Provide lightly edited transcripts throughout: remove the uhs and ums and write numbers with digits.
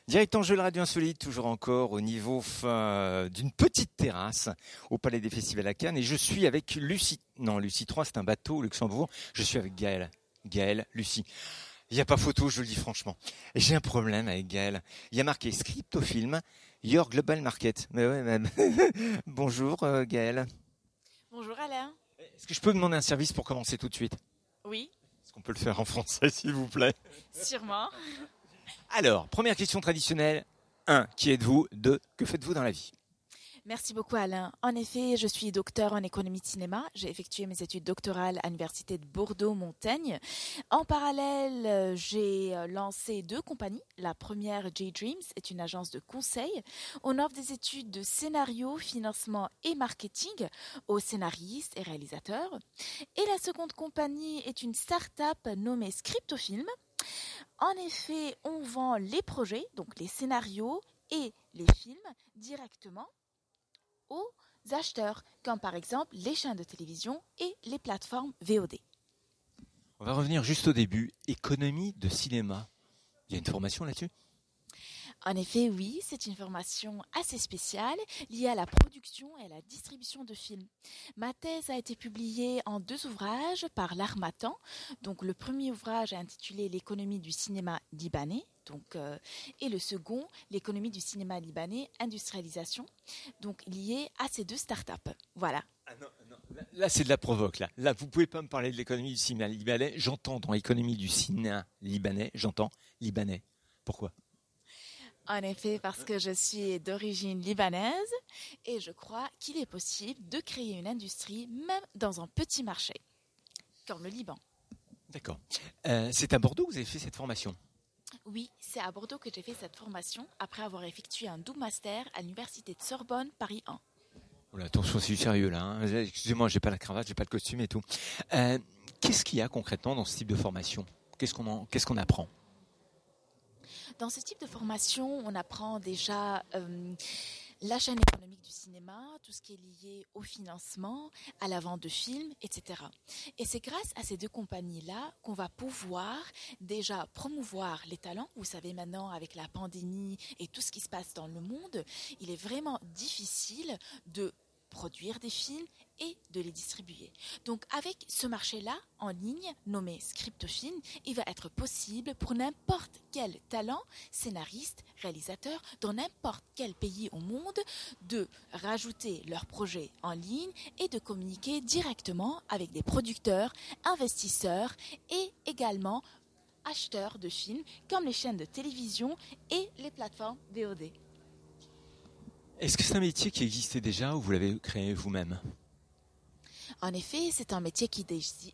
Directement jeu de radio insolite, toujours encore au niveau d'une petite terrasse au Palais des Festivals à Cannes. Et je suis avec Lucie. Non, Lucie 3, c'est un bateau au Luxembourg. Je suis avec Gaël. Gaël, Lucie. Il n'y a pas photo, je le dis franchement. Et j'ai un problème avec Gaël. Il y a marqué Scriptofilm, Your Global Market. Mais ouais, même. Bonjour Gaël. Bonjour Alain. Est-ce que je peux demander un service pour commencer tout de suite? Oui, Est-ce qu'on peut le faire en français, s'il vous plaît? sûrement. Alors, première question traditionnelle. 1. Qui êtes-vous? 2. Que faites-vous dans la vie? Merci beaucoup Alain. En effet, je suis docteur en économie de cinéma. J'ai effectué mes études doctorales à l'université de Bordeaux-Montaigne. En parallèle, j'ai lancé 2 compagnies. La première, J-Dreams, est une agence de conseil. On offre des études de scénario, financement et marketing aux scénaristes et réalisateurs. Et la seconde compagnie est une start-up nommée Scriptofilm. En effet, on vend les projets, donc les scénarios et les films directement aux acheteurs, comme par exemple les chaînes de télévision et les plateformes VOD. On va revenir juste au début. Économie de cinéma. Il y a une formation là-dessus? En effet, oui, c'est une formation assez spéciale liée à la production et à la distribution de films. Ma thèse a été publiée en 2 ouvrages par l'Harmattan. Donc le premier ouvrage est intitulé L'économie du cinéma libanais. Et le second, l'économie du cinéma libanais, industrialisation, donc lié à ces 2 startups. Voilà. Ah non, non. Là, c'est de la provoque. Là, vous pouvez pas me parler de l'économie du cinéma libanais. J'entends dans l'économie du cinéma libanais, j'entends libanais. Pourquoi? En effet, parce que je suis d'origine libanaise et je crois qu'il est possible de créer une industrie même dans un petit marché, comme le Liban. D'accord. C'est à Bordeaux que vous avez fait cette formation? Oui, c'est à Bordeaux que j'ai fait cette formation après avoir effectué un double master à l'université de Sorbonne, Paris 1. Oh là, attention, c'est du sérieux là. Hein. Excusez-moi, j'ai pas la cravate, j'ai pas le costume et tout. Qu'est-ce qu'il y a concrètement dans ce type de formation? Qu'est-ce qu'on apprend? Dans ce type de formation, on apprend déjà la chaîne économique du cinéma, tout ce qui est lié au financement, à la vente de films, etc. Et c'est grâce à ces 2 compagnies-là qu'on va pouvoir déjà promouvoir les talents. Vous savez maintenant, avec la pandémie et tout ce qui se passe dans le monde, il est vraiment difficile de produire des films et de les distribuer. Donc avec ce marché-là en ligne nommé Scriptofilm, il va être possible pour n'importe quel talent, scénariste, réalisateur, dans n'importe quel pays au monde, de rajouter leur projet en ligne et de communiquer directement avec des producteurs, investisseurs et également acheteurs de films comme les chaînes de télévision et les plateformes VOD. Est-ce que c'est un métier qui existait déjà ou vous l'avez créé vous-même? En effet, c'est un métier qui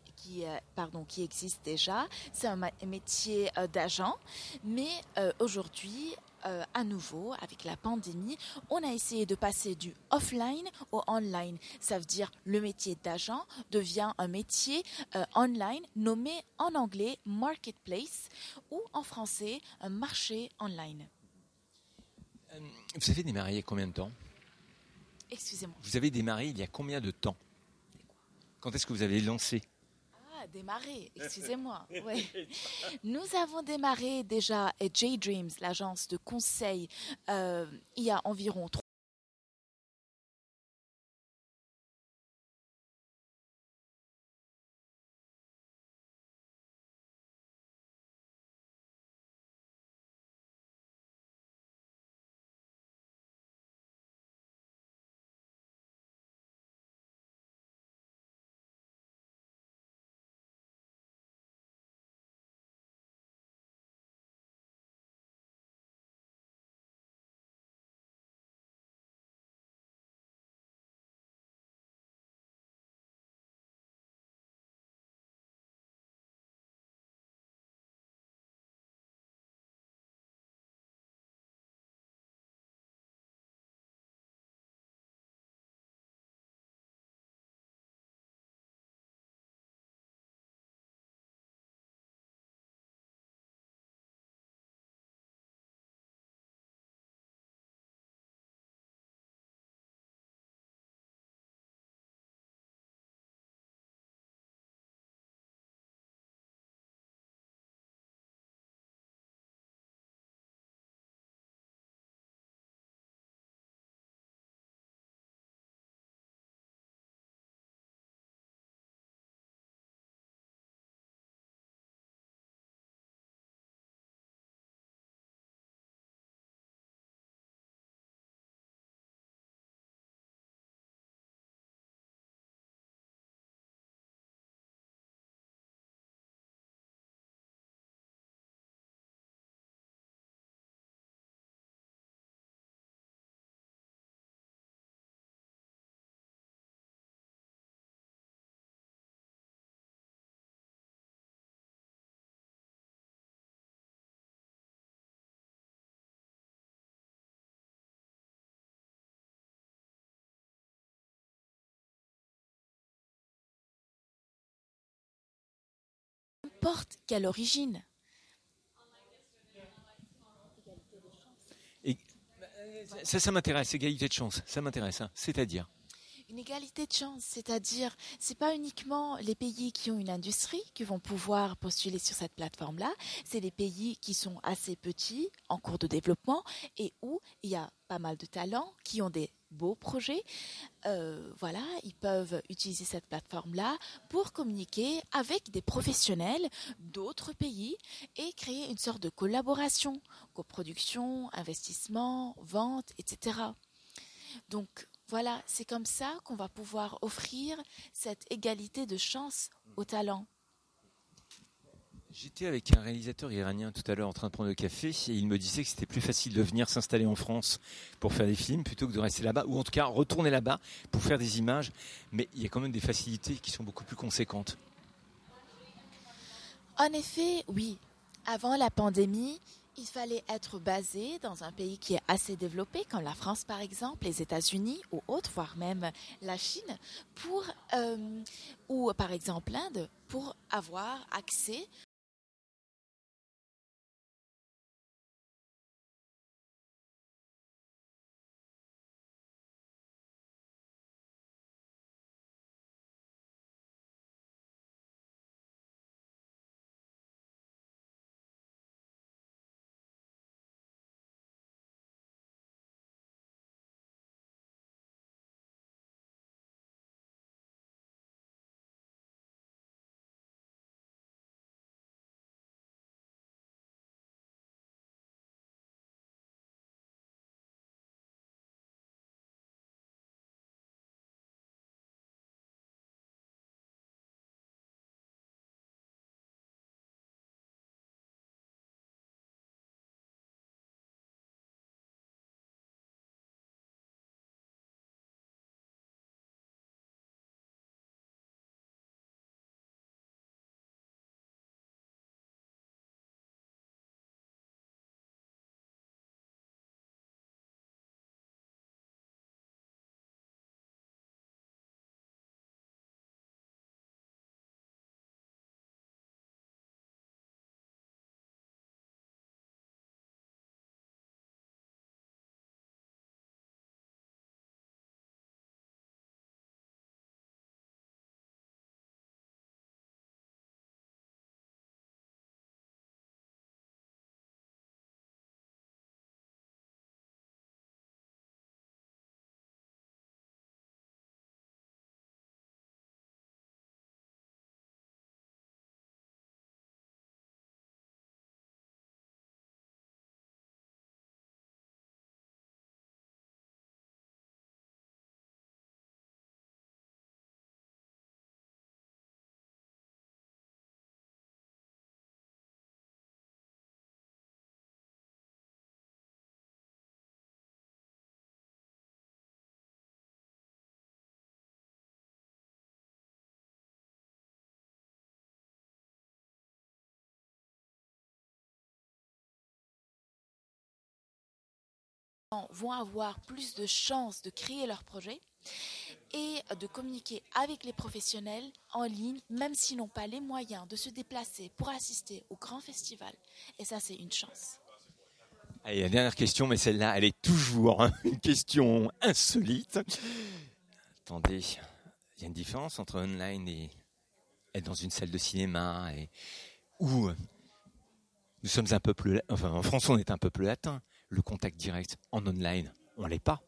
existe déjà. C'est un métier d'agent, mais aujourd'hui, à nouveau, avec la pandémie, on a essayé de passer du offline au online. Ça veut dire le métier d'agent devient un métier online nommé en anglais marketplace ou en français un marché online. Vous avez démarré il y a combien de temps? Excusez-moi. Vous avez démarré il y a combien de temps? Quand est-ce que vous avez lancé? Ah, démarrer, excusez-moi. Ouais. Nous avons démarré déjà J-Dreams, l'agence de conseil, il y a environ n'importe quelle origine. Et ça m'intéresse, égalité de chance, ça m'intéresse, hein. C'est-à-dire Une égalité de chance, c'est-à-dire, c'est pas uniquement les pays qui ont une industrie qui vont pouvoir postuler sur cette plateforme-là, c'est les pays qui sont assez petits, en cours de développement, et où il y a pas mal de talents, qui ont des beaux projets. Voilà, ils peuvent utiliser cette plateforme-là pour communiquer avec des professionnels d'autres pays et créer une sorte de collaboration, coproduction, investissement, vente, etc. Donc, voilà, c'est comme ça qu'on va pouvoir offrir cette égalité de chance aux talents. J'étais avec un réalisateur iranien tout à l'heure en train de prendre le café et il me disait que c'était plus facile de venir s'installer en France pour faire des films plutôt que de rester là-bas, ou en tout cas retourner là-bas pour faire des images, mais il y a quand même des facilités qui sont beaucoup plus conséquentes. En effet, oui. Avant la pandémie, il fallait être basé dans un pays qui est assez développé, comme la France par exemple, les États-Unis ou autres, voire même la Chine, ou par exemple l'Inde, pour avoir accès vont avoir plus de chances de créer leur projet et de communiquer avec les professionnels en ligne, même s'ils n'ont pas les moyens de se déplacer pour assister au grand festival. Et ça, c'est une chance. Allez, la dernière question, mais celle-là, elle est toujours une question insolite. Attendez, il y a une différence entre online et être dans une salle de cinéma où nous sommes un peuple, enfin en France on est un peuple latin. Le contact direct en online, on l'est pas.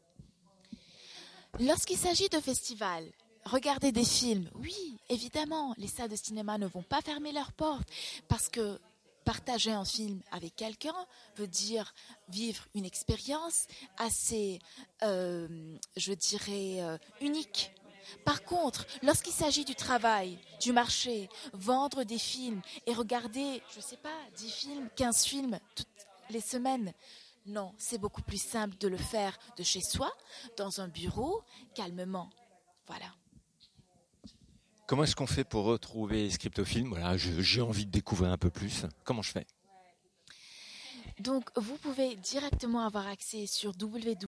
Lorsqu'il s'agit de festivals, regarder des films, oui, évidemment, les salles de cinéma ne vont pas fermer leurs portes parce que partager un film avec quelqu'un veut dire vivre une expérience assez, unique. Par contre, lorsqu'il s'agit du travail, du marché, vendre des films et regarder, 10 films, 15 films toutes les semaines, non, c'est beaucoup plus simple de le faire de chez soi, dans un bureau, calmement. Voilà. Comment est-ce qu'on fait pour retrouver Scriptofilm ? Voilà, j'ai envie de découvrir un peu plus. Comment je fais ? Donc, vous pouvez directement avoir accès sur www